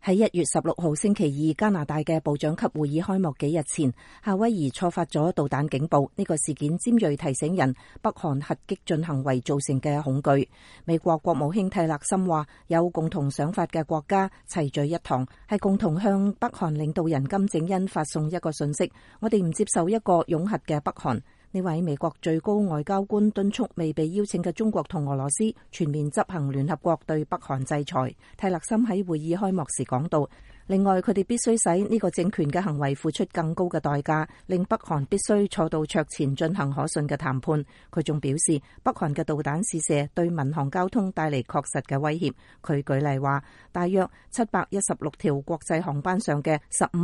喺1月16號星期二，加拿大嘅部長級會議開幕幾日前，夏威夷錯發咗導彈警報。呢個事件尖銳提醒人北韓核激進行為造成嘅恐懼。美國國務卿蒂勒森話，有共同想法嘅國家齊聚一堂，係共同向北韓領導人金正恩發送一個訊息：我哋唔接受一個擁核嘅北韓。呢位美國最高外交官敦促未被邀請嘅中國同俄羅斯全面執行聯合國對北韓制裁。蒂勒森喺會議開幕時講到，另外佢哋必須使呢個政權嘅行為付出更高嘅代價，令北韓必須坐到桌前進行可信嘅談判。佢仲表示，北韓嘅導彈試射對民航交通帶嚟確實嘅威脅。佢舉例話，大約716條國際航班上嘅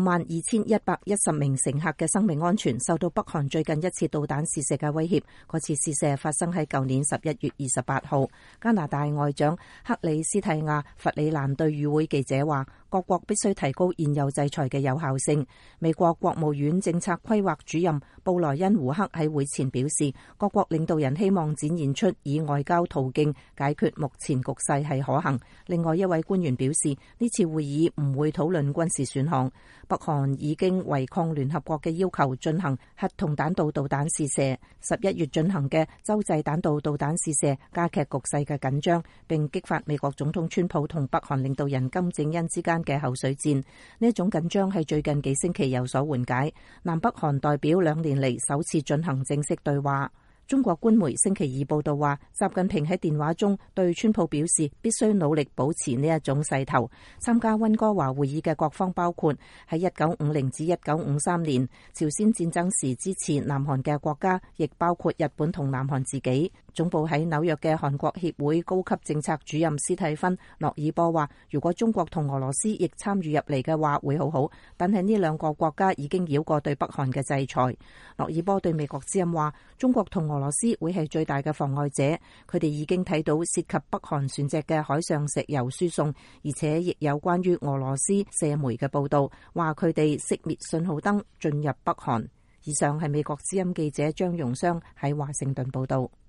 152110名乘客嘅生命安全受到北韓最近一次導彈試射嘅威脅。嗰次試射發生喺舊年11月28號。加拿大外長克里斯蒂亞·弗里蘭對與會記者話，各國必須提高現有制裁嘅有效性。美國國務院政策規劃主任布萊恩·胡克喺會前表示，各國領導人希望展現出以外交途徑解決目前局勢係可行。另外一位官員表示，呢次會議唔會討論軍事選項。北韓已經違抗聯合國嘅要求進行核同彈道導彈試射。11月進行嘅洲際彈道導彈試射加劇局勢嘅緊張，並激發美國總統川普同北韓領導人金正恩之間嘅口水戰。呢一種緊張係最近幾星期有所緩解。南北韓代表2年嚟首次進行正式對話。中國官媒星期二報道話，習近平喺電話中對川普表示，必須努力保持呢一種勢頭。參加溫哥華會議嘅各方包括喺1950至1953年朝鮮戰爭時支持南韓嘅國家，亦包括日本同南韓自己。總部喺紐約嘅韓國協會高級政策主任斯蒂芬·諾爾波話，如果中國同俄羅斯亦參與入嚟嘅話會好好，但係呢兩個國家已經繞過對北韓嘅制裁。諾爾波對美國之音話，中國同俄羅斯會係最大嘅妨礙者，佢哋已經睇到涉及北韓船隻嘅海上石油輸送，而且亦有關於俄羅斯社媒嘅報道，話佢哋熄滅信號燈進入北韓。以上係美國之音記者張容湘喺華盛頓報道。